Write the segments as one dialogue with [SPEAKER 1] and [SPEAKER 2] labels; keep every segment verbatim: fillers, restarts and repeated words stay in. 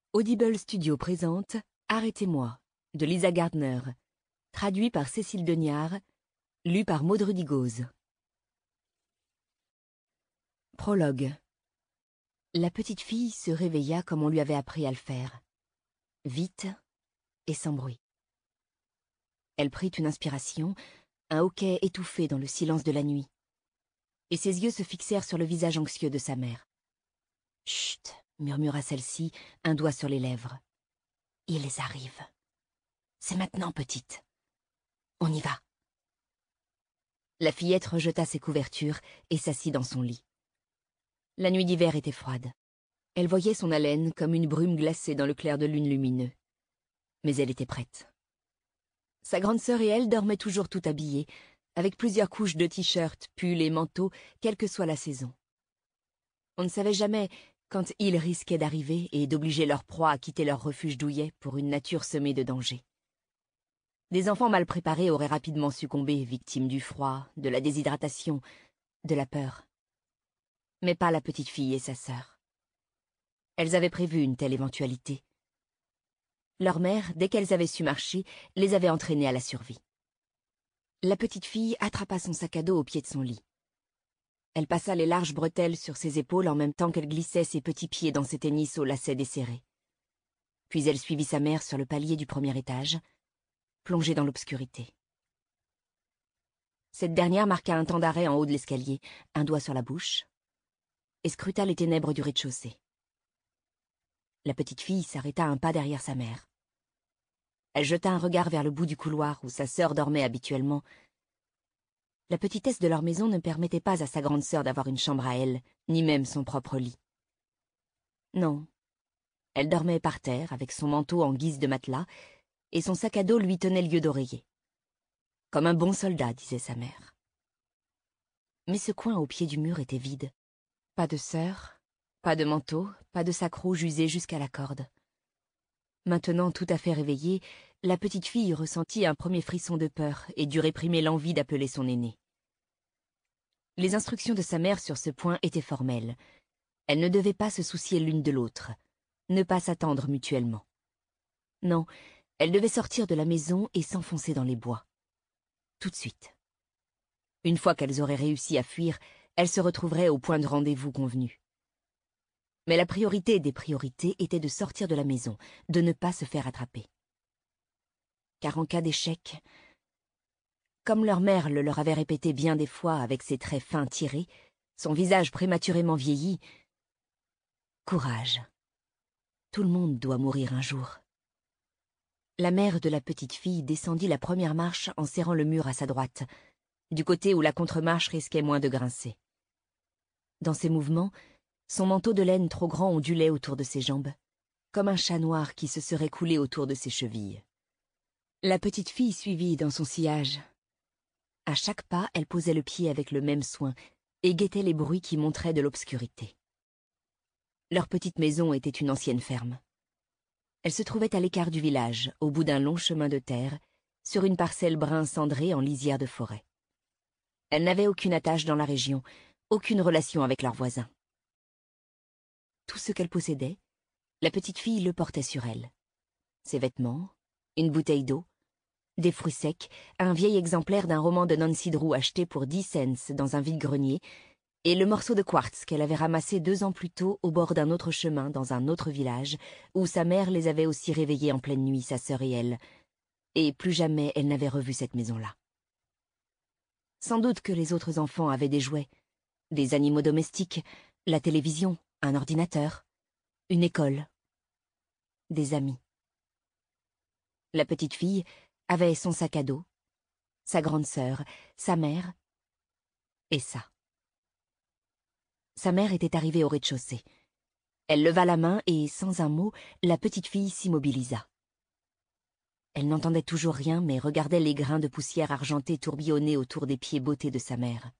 [SPEAKER 1] Audible Studio présente Arrêtez-moi de Lisa Gardner, traduit par Cécile Deniard, lu par Maud Rudigoz. Prologue. La petite fille se réveilla comme on lui avait appris à le faire, vite et sans bruit. Elle prit une inspiration, un hoquet étouffé dans le silence de la nuit, et ses yeux se fixèrent sur le visage anxieux de sa mère. « Chut !» murmura celle-ci, un doigt sur les lèvres. « Ils arrivent. C'est maintenant, petite. On y va. » La fillette rejeta ses couvertures et s'assit dans son lit. La nuit d'hiver était froide. Elle voyait son haleine comme une brume glacée dans le clair de lune lumineux. Mais elle était prête. Sa grande sœur et elle dormaient toujours tout habillées, avec plusieurs couches de t-shirts, pulls et manteaux, quelle que soit la saison. On ne savait jamais quand ils risquaient d'arriver et d'obliger leur proie à quitter leur refuge douillet pour une nature semée de dangers. Des enfants mal préparés auraient rapidement succombé, victimes du froid, de la déshydratation, de la peur. Mais pas la petite fille et sa sœur. Elles avaient prévu une telle éventualité. Leur mère, dès qu'elles avaient su marcher, les avait entraînées à la survie. La petite fille attrapa son sac à dos au pied de son lit. Elle passa les larges bretelles sur ses épaules en même temps qu'elle glissait ses petits pieds dans ses tennis aux lacets desserrés. Puis elle suivit sa mère sur le palier du premier étage, plongée dans l'obscurité. Cette dernière marqua un temps d'arrêt en haut de l'escalier, un doigt sur la bouche, et scruta les ténèbres du rez-de-chaussée. La petite fille s'arrêta un pas derrière sa mère. Elle jeta un regard vers le bout du couloir où sa sœur dormait habituellement. La petitesse de leur maison ne permettait pas à sa grande sœur d'avoir une chambre à elle, ni même son propre lit. Non. Elle dormait par terre, avec son manteau en guise de matelas, et son sac à dos lui tenait lieu d'oreiller. Comme un bon soldat, disait sa mère. Mais ce coin au pied du mur était vide. Pas de sœur, pas de manteau, pas de sac rouge usé jusqu'à la corde. Maintenant tout à fait réveillée, la petite fille ressentit un premier frisson de peur et dut réprimer l'envie d'appeler son aînée. Les instructions de sa mère sur ce point étaient formelles. Elles ne devaient pas se soucier l'une de l'autre, ne pas s'attendre mutuellement. Non, elles devaient sortir de la maison et s'enfoncer dans les bois. Tout de suite. Une fois qu'elles auraient réussi à fuir, elles se retrouveraient au point de rendez-vous convenu. Mais la priorité des priorités était de sortir de la maison, de ne pas se faire attraper. Car en cas d'échec, comme leur mère le leur avait répété bien des fois avec ses traits fins tirés, son visage prématurément vieilli, courage. Tout le monde doit mourir un jour. La mère de la petite fille descendit la première marche en serrant le mur à sa droite, du côté où la contre-marche risquait moins de grincer. Dans ses mouvements, son manteau de laine trop grand ondulait autour de ses jambes, comme un chat noir qui se serait coulé autour de ses chevilles. La petite fille suivit dans son sillage. À chaque pas, elle posait le pied avec le même soin et guettait les bruits qui montraient de l'obscurité. Leur petite maison était une ancienne ferme. Elle se trouvait à l'écart du village, au bout d'un long chemin de terre, sur une parcelle brun cendrée en lisière de forêt. Elle n'avait aucune attache dans la région, aucune relation avec leurs voisins. Tout ce qu'elle possédait, la petite fille le portait sur elle. Ses vêtements, une bouteille d'eau, des fruits secs, un vieil exemplaire d'un roman de Nancy Drew acheté pour dix cents dans un vide-grenier, et le morceau de quartz qu'elle avait ramassé deux ans plus tôt au bord d'un autre chemin dans un autre village, où sa mère les avait aussi réveillés en pleine nuit, sa sœur et elle, et plus jamais elle n'avait revu cette maison-là. Sans doute que les autres enfants avaient des jouets, des animaux domestiques, la télévision, un ordinateur, une école, des amis. La petite fille avait son sac à dos, sa grande sœur, sa mère et ça. Sa mère était arrivée au rez-de-chaussée. Elle leva la main et, sans un mot, la petite fille s'immobilisa. Elle n'entendait toujours rien, mais regardait les grains de poussière argentée tourbillonner autour des pieds bottés de sa mère.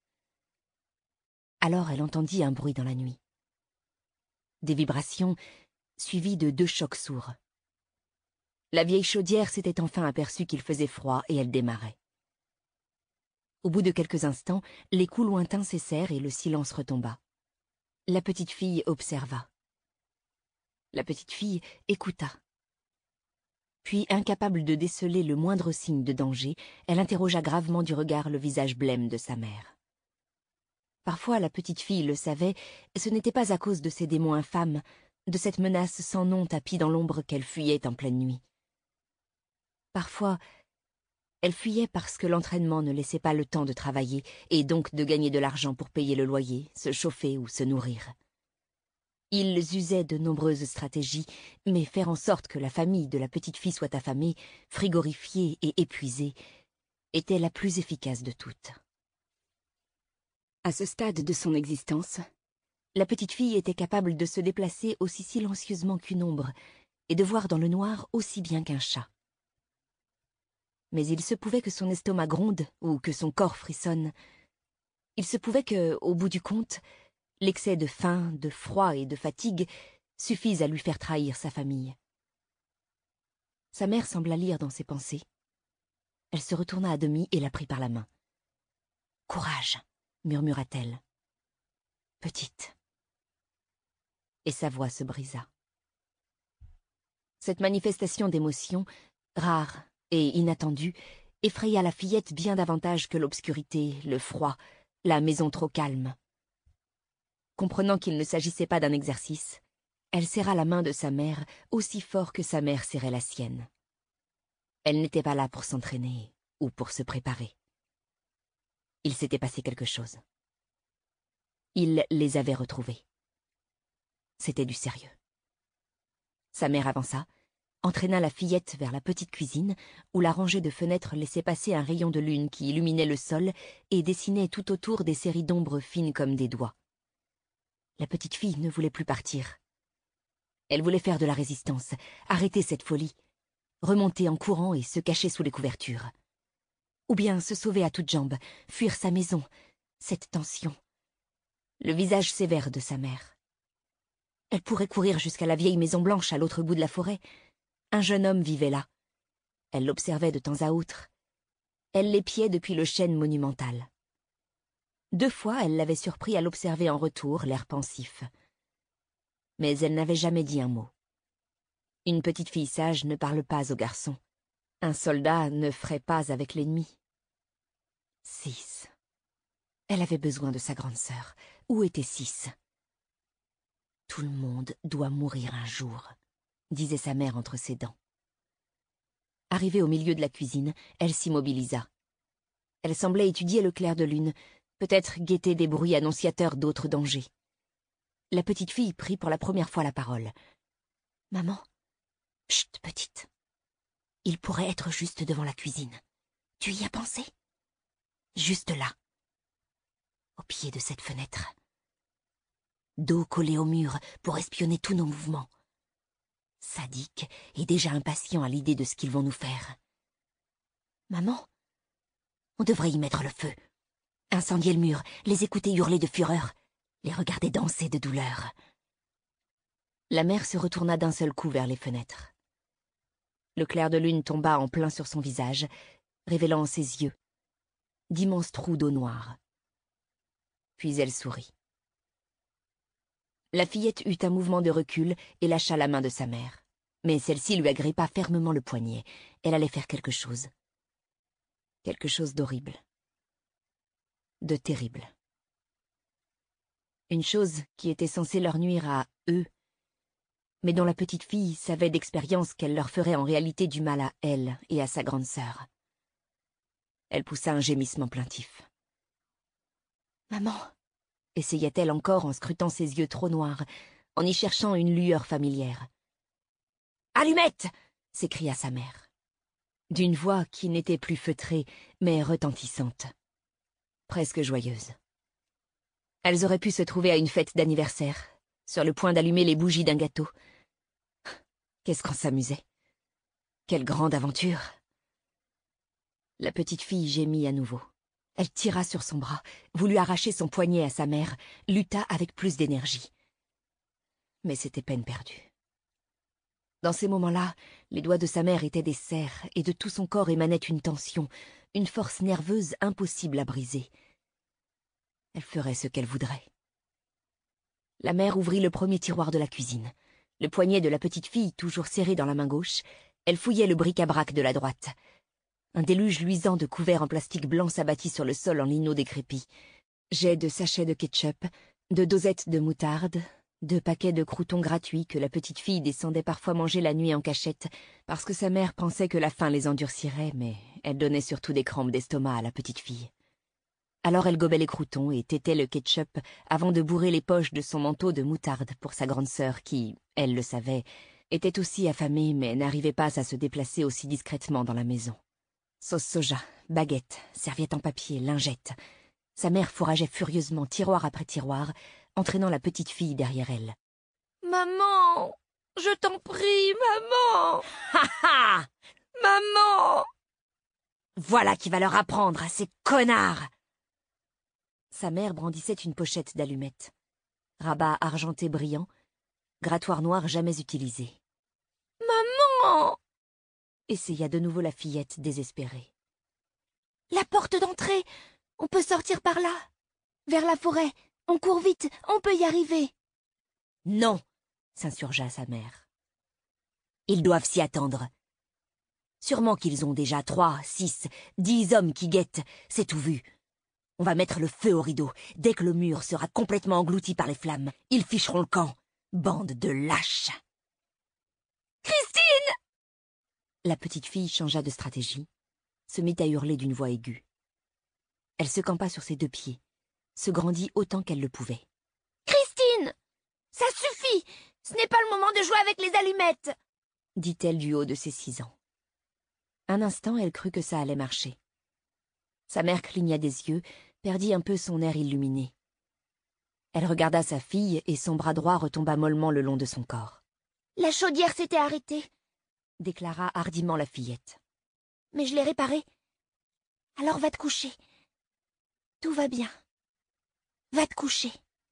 [SPEAKER 1] Alors elle entendit un bruit dans la nuit. Des vibrations, suivies de deux chocs sourds. La vieille chaudière s'était enfin aperçue qu'il faisait froid et elle démarrait. Au bout de quelques instants, les coups lointains cessèrent et le silence retomba. La petite fille observa. La petite fille écouta. Puis, incapable de déceler le moindre signe de danger, elle interrogea gravement du regard le visage blême de sa mère. Parfois, la petite fille le savait, ce n'était pas à cause de ces démons infâmes, de cette menace sans nom tapie dans l'ombre qu'elle fuyait en pleine nuit. Parfois, elle fuyait parce que l'entraînement ne laissait pas le temps de travailler et donc de gagner de l'argent pour payer le loyer, se chauffer ou se nourrir. Ils usaient de nombreuses stratégies, mais faire en sorte que la famille de la petite fille soit affamée, frigorifiée et épuisée, était la plus efficace de toutes. À ce stade de son existence, la petite fille était capable de se déplacer aussi silencieusement qu'une ombre et de voir dans le noir aussi bien qu'un chat. Mais il se pouvait que son estomac gronde ou que son corps frissonne. Il se pouvait que, au bout du compte, l'excès de faim, de froid et de fatigue suffisent à lui faire trahir sa famille. Sa mère sembla lire dans ses pensées. Elle se retourna à demi et la prit par la main. « Courage !» murmura-t-elle. « Petite. » Et sa voix se brisa. Cette manifestation d'émotion, rare et inattendue, effraya la fillette bien davantage que l'obscurité, le froid, la maison trop calme. Comprenant qu'il ne s'agissait pas d'un exercice, elle serra la main de sa mère aussi fort que sa mère serrait la sienne. Elle n'était pas là pour s'entraîner ou pour se préparer. Il s'était passé quelque chose. Il les avait retrouvés. C'était du sérieux. Sa mère avança, entraîna la fillette vers la petite cuisine, où la rangée de fenêtres laissait passer un rayon de lune qui illuminait le sol et dessinait tout autour des séries d'ombres fines comme des doigts. La petite fille ne voulait plus partir. Elle voulait faire de la résistance, arrêter cette folie, remonter en courant et se cacher sous les couvertures. Ou bien se sauver à toutes jambes, fuir sa maison, cette tension. Le visage sévère de sa mère. Elle pourrait courir jusqu'à la vieille maison blanche à l'autre bout de la forêt. Un jeune homme vivait là. Elle l'observait de temps à autre. Elle l'épiait depuis le chêne monumental. Deux fois, elle l'avait surpris à l'observer en retour, l'air pensif. Mais elle n'avait jamais dit un mot. Une petite fille sage ne parle pas aux garçons. Un soldat ne ferait pas avec l'ennemi. Six. Elle avait besoin de sa grande sœur. Où était Six? Tout le monde doit mourir un jour, disait sa mère entre ses dents. Arrivée au milieu de la cuisine, elle s'immobilisa. Elle semblait étudier le clair de lune, peut-être guetter des bruits annonciateurs d'autres dangers. La petite fille prit pour la première fois la parole. « Maman, chut, petite. Il pourrait être juste devant la cuisine. Tu y as pensé? Juste là, au pied de cette fenêtre. Dos collé au mur pour espionner tous nos mouvements. Sadique et déjà impatient à l'idée de ce qu'ils vont nous faire. Maman, on devrait y mettre le feu. Incendier le mur, les écouter hurler de fureur, les regarder danser de douleur. » La mère se retourna d'un seul coup vers les fenêtres. Le clair de lune tomba en plein sur son visage, révélant ses yeux, d'immenses trous d'eau noire. Puis elle sourit. La fillette eut un mouvement de recul et lâcha la main de sa mère. Mais celle-ci lui agrippa fermement le poignet. Elle allait faire quelque chose. Quelque chose d'horrible. De terrible. Une chose qui était censée leur nuire à eux, mais dont la petite fille savait d'expérience qu'elle leur ferait en réalité du mal à elle et à sa grande sœur. Elle poussa un gémissement plaintif. « Maman !» essaya-t-elle encore en scrutant ses yeux trop noirs, en y cherchant une lueur familière. « Allumette !» s'écria sa mère, d'une voix qui n'était plus feutrée, mais retentissante, presque joyeuse. Elles auraient pu se trouver à une fête d'anniversaire, sur le point d'allumer les bougies d'un gâteau. Qu'est-ce qu'on s'amusait! Quelle grande aventure! La petite fille gémit à nouveau. Elle tira sur son bras, voulut arracher son poignet à sa mère, lutta avec plus d'énergie. Mais c'était peine perdue. Dans ces moments-là, les doigts de sa mère étaient des serres et de tout son corps émanait une tension, une force nerveuse impossible à briser. Elle ferait ce qu'elle voudrait. La mère ouvrit le premier tiroir de la cuisine. Le poignet de la petite fille toujours serré dans la main gauche, elle fouillait le bric-à-brac de la droite. Un déluge luisant de couverts en plastique blanc s'abattit sur le sol en lino décrépit. Jets de sachets de ketchup, de dosettes de moutarde, de paquets de croûtons gratuits que la petite fille descendait parfois manger la nuit en cachette, parce que sa mère pensait que la faim les endurcirait, mais elle donnait surtout des crampes d'estomac à la petite fille. Alors elle gobait les croûtons et têtait le ketchup avant de bourrer les poches de son manteau de moutarde pour sa grande sœur qui, elle le savait, était aussi affamée mais n'arrivait pas à se déplacer aussi discrètement dans la maison. Sauce soja, baguette, serviette en papier, lingette. Sa mère fourrageait furieusement tiroir après tiroir, entraînant la petite fille derrière elle. « Maman, je t'en prie, maman !»« Ha ha ! Maman !»« Voilà qui va leur apprendre à ces connards !» Sa mère brandissait une pochette d'allumettes. Rabat argenté brillant, grattoir noir jamais utilisé. « Maman !» essaya de nouveau la fillette désespérée. « La porte d'entrée! On peut sortir par là! Vers la forêt! On court vite! On peut y arriver !»« Non !» s'insurgea sa mère. « Ils doivent s'y attendre. Sûrement qu'ils ont déjà trois, six, dix hommes qui guettent, c'est tout vu. On va mettre le feu au rideau. Dès que le mur sera complètement englouti par les flammes, ils ficheront le camp. Bande de lâches !»« Christine !» La petite fille changea de stratégie, se mit à hurler d'une voix aiguë. Elle se campa sur ses deux pieds, se grandit autant qu'elle le pouvait. « Christine ! Ça suffit ! Ce n'est pas le moment de jouer avec les allumettes !» dit-elle du haut de ses six ans. Un instant, elle crut que ça allait marcher. Sa mère cligna des yeux, perdit un peu son air illuminé. Elle regarda sa fille et son bras droit retomba mollement le long de son corps. « La chaudière s'était arrêtée !» déclara hardiment la fillette. « Mais je l'ai réparée. Alors va te coucher. Tout va bien. Va te coucher. »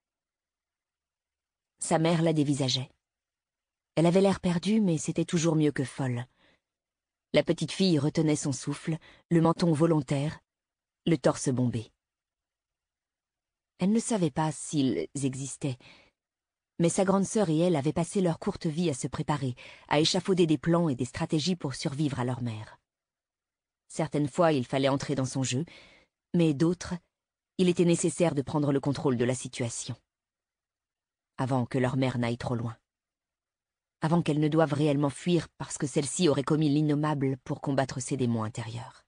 [SPEAKER 1] Sa mère la dévisageait. Elle avait l'air perdue, mais c'était toujours mieux que folle. La petite fille retenait son souffle, le menton volontaire, le torse bombé. Elle ne savait pas s'ils existaient, mais sa grande sœur et elle avaient passé leur courte vie à se préparer, à échafauder des plans et des stratégies pour survivre à leur mère. Certaines fois, il fallait entrer dans son jeu, mais d'autres, il était nécessaire de prendre le contrôle de la situation. Avant que leur mère n'aille trop loin. Avant qu'elle ne doive réellement fuir parce que celle-ci aurait commis l'innommable pour combattre ses démons intérieurs.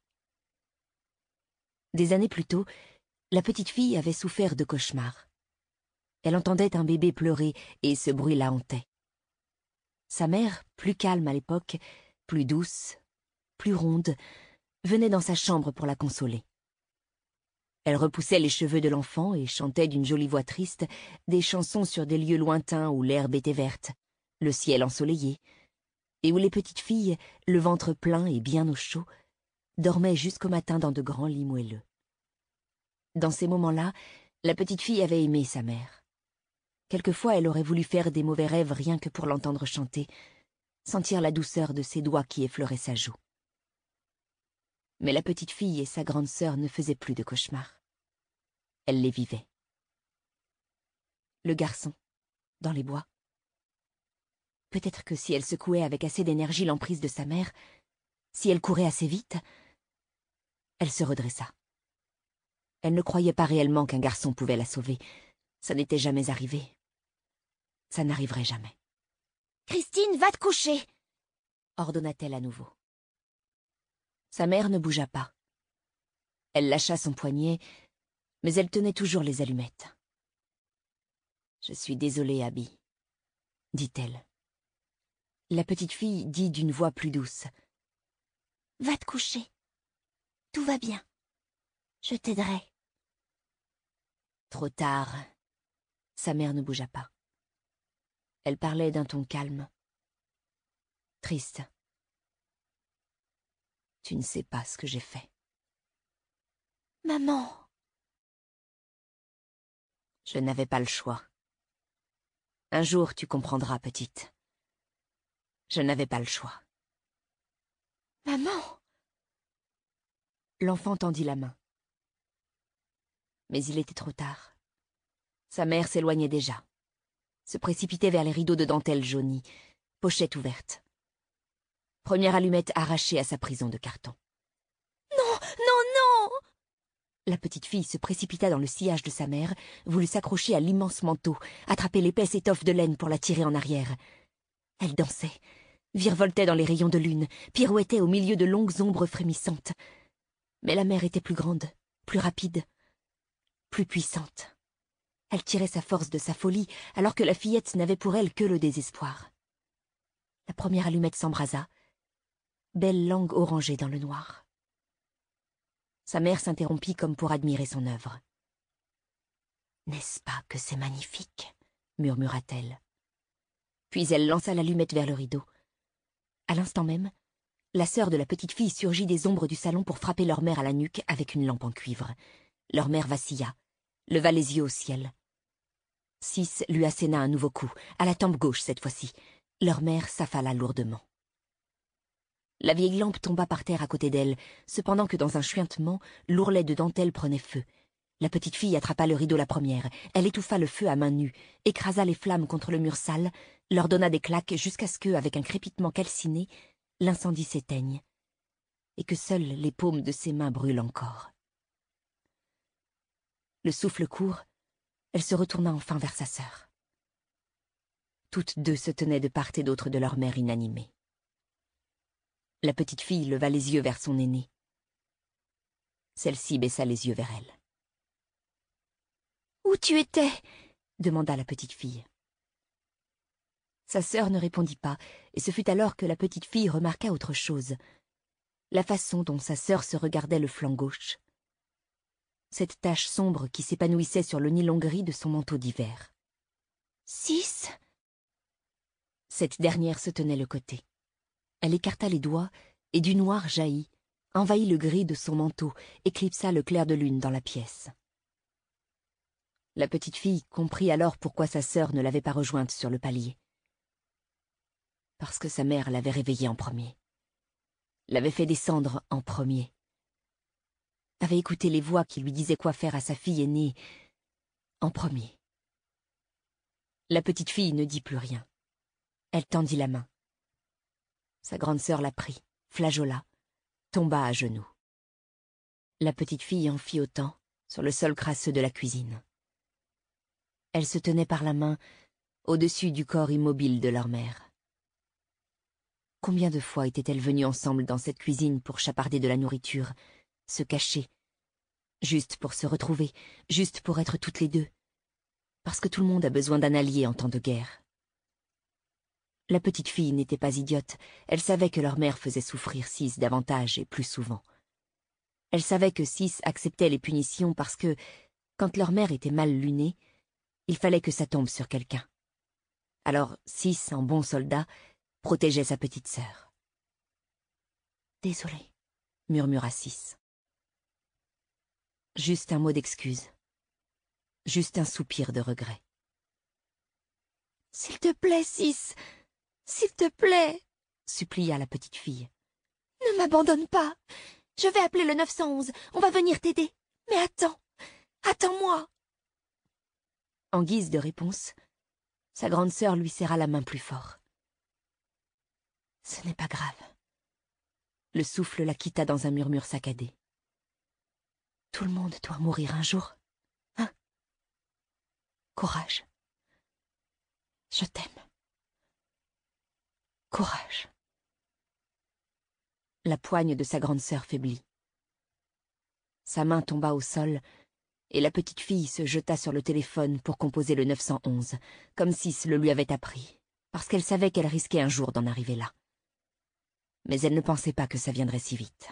[SPEAKER 1] Des années plus tôt, la petite fille avait souffert de cauchemars. Elle entendait un bébé pleurer et ce bruit la hantait. Sa mère, plus calme à l'époque, plus douce, plus ronde, venait dans sa chambre pour la consoler. Elle repoussait les cheveux de l'enfant et chantait d'une jolie voix triste des chansons sur des lieux lointains où l'herbe était verte, le ciel ensoleillé, et où les petites filles, le ventre plein et bien au chaud, dormaient jusqu'au matin dans de grands lits moelleux. Dans ces moments-là, la petite fille avait aimé sa mère. Quelquefois, elle aurait voulu faire des mauvais rêves rien que pour l'entendre chanter, sentir la douceur de ses doigts qui effleuraient sa joue. Mais la petite fille et sa grande sœur ne faisaient plus de cauchemars. Elle les vivait. Le garçon, dans les bois. Peut-être que si elle secouait avec assez d'énergie l'emprise de sa mère, si elle courait assez vite, elle se redressa. Elle ne croyait pas réellement qu'un garçon pouvait la sauver. Ça n'était jamais arrivé. Ça n'arriverait jamais. « Christine, va te coucher !» ordonna-t-elle à nouveau. Sa mère ne bougea pas. Elle lâcha son poignet, mais elle tenait toujours les allumettes. « Je suis désolée, Abby, » dit-elle. La petite fille dit d'une voix plus douce. « Va te coucher. Tout va bien. Je t'aiderai. » Trop tard. Sa mère ne bougea pas. Elle parlait d'un ton calme. Triste. Tu ne sais pas ce que j'ai fait. Maman. Je n'avais pas le choix. Un jour, tu comprendras, petite. Je n'avais pas le choix. Maman. L'enfant tendit la main. Mais il était trop tard. Sa mère s'éloignait déjà. se précipitait vers les rideaux de dentelle jaunie, pochette ouverte. Première allumette arrachée à sa prison de carton. « Non, non, non !» La petite fille se précipita dans le sillage de sa mère, voulut s'accrocher à l'immense manteau, attraper l'épaisse étoffe de laine pour la tirer en arrière. Elle dansait, virevoltait dans les rayons de lune, pirouettait au milieu de longues ombres frémissantes. Mais la mère était plus grande, plus rapide, plus puissante. Elle tirait sa force de sa folie, alors que la fillette n'avait pour elle que le désespoir. La première allumette s'embrasa, belle langue orangée dans le noir. Sa mère s'interrompit comme pour admirer son œuvre. « N'est-ce pas que c'est magnifique ?» murmura-t-elle. Puis elle lança l'allumette vers le rideau. À l'instant même, la sœur de la petite fille surgit des ombres du salon pour frapper leur mère à la nuque avec une lampe en cuivre. Leur mère vacilla, leva les yeux au ciel. Sis lui asséna un nouveau coup, à la tempe gauche cette fois-ci. Leur mère s'affala lourdement. La vieille lampe tomba par terre à côté d'elle, cependant que dans un chuintement, l'ourlet de dentelle prenait feu. La petite fille attrapa le rideau la première. Elle étouffa le feu à main nue, écrasa les flammes contre le mur sale, leur donna des claques jusqu'à ce que, avec un crépitement calciné, l'incendie s'éteigne, et que seules les paumes de ses mains brûlent encore. Le souffle court, elle se retourna enfin vers sa sœur. Toutes deux se tenaient de part et d'autre de leur mère inanimée. La petite fille leva les yeux vers son aînée. Celle-ci baissa les yeux vers elle. « Où tu étais ?» demanda la petite fille. Sa sœur ne répondit pas, et ce fut alors que la petite fille remarqua autre chose. La façon dont sa sœur se regardait le flanc gauche. Cette tache sombre qui s'épanouissait sur le nylon gris de son manteau d'hiver. « Six ?» Cette dernière se tenait le côté. Elle écarta les doigts, et du noir jaillit, envahit le gris de son manteau, éclipsa le clair de lune dans la pièce. La petite fille comprit alors pourquoi sa sœur ne l'avait pas rejointe sur le palier. Parce que sa mère l'avait réveillée en premier. L'avait fait descendre en premier. Avait écouté les voix qui lui disaient quoi faire à sa fille aînée en premier. La petite fille ne dit plus rien. Elle tendit la main. Sa grande sœur la prit, flageola, tomba à genoux. La petite fille en fit autant sur le sol crasseux de la cuisine. Elle se tenait par la main au-dessus du corps immobile de leur mère. Combien de fois étaient-elles venues ensemble dans cette cuisine pour chaparder de la nourriture, se cacher, juste pour se retrouver, juste pour être toutes les deux, parce que tout le monde a besoin d'un allié en temps de guerre. La petite fille n'était pas idiote, elle savait que leur mère faisait souffrir Sis davantage et plus souvent. Elle savait que Sis acceptait les punitions parce que, quand leur mère était mal lunée, il fallait que ça tombe sur quelqu'un. Alors Sis, en bon soldat, protégeait sa petite sœur. « Désolée, » murmura Sis. Juste un mot d'excuse. Juste un soupir de regret. « S'il te plaît, Sis, s'il te plaît, » supplia la petite fille. « Ne m'abandonne pas. Je vais appeler le neuf cent onze. On va venir t'aider. Mais attends, attends-moi. » En guise de réponse, sa grande sœur lui serra la main plus fort. « Ce n'est pas grave. » Le souffle la quitta dans un murmure saccadé. « Tout le monde doit mourir un jour. Hein? Courage. Je t'aime. Courage. » La poigne de sa grande sœur faiblit. Sa main tomba au sol, et la petite fille se jeta sur le téléphone pour composer le neuf cent onze, comme Sis le lui avait appris, parce qu'elle savait qu'elle risquait un jour d'en arriver là. Mais elle ne pensait pas que ça viendrait si vite.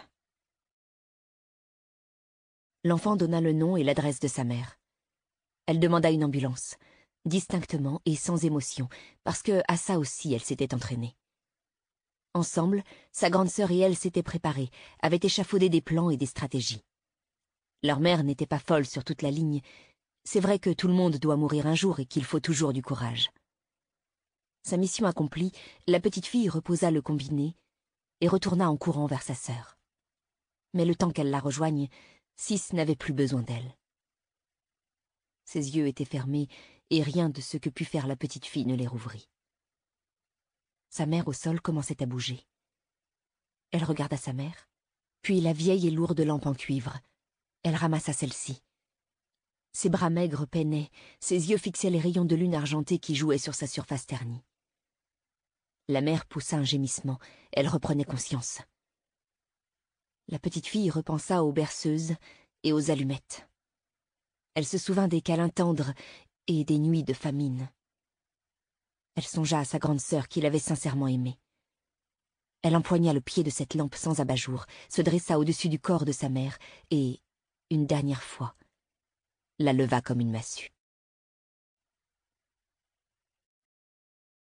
[SPEAKER 1] L'enfant donna le nom et l'adresse de sa mère. Elle demanda une ambulance, distinctement et sans émotion, parce que à ça aussi elle s'était entraînée. Ensemble, sa grande sœur et elle s'étaient préparées, avaient échafaudé des plans et des stratégies. Leur mère n'était pas folle sur toute la ligne. C'est vrai que tout le monde doit mourir un jour et qu'il faut toujours du courage. Sa mission accomplie, la petite fille reposa le combiné et retourna en courant vers sa sœur. Mais le temps qu'elle la rejoigne, Sis n'avait plus besoin d'elle. Ses yeux étaient fermés et rien de ce que put faire la petite fille ne les rouvrit. Sa mère au sol commençait à bouger. Elle regarda sa mère, puis la vieille et lourde lampe en cuivre. Elle ramassa celle-ci. Ses bras maigres peinaient, ses yeux fixaient les rayons de lune argentée qui jouaient sur sa surface ternie. La mère poussa un gémissement, elle reprenait conscience. La petite fille repensa aux berceuses et aux allumettes. Elle se souvint des câlins tendres et des nuits de famine. Elle songea à sa grande sœur qui l'avait sincèrement aimée. Elle empoigna le pied de cette lampe sans abat-jour, se dressa au-dessus du corps de sa mère et, une dernière fois, la leva comme une massue.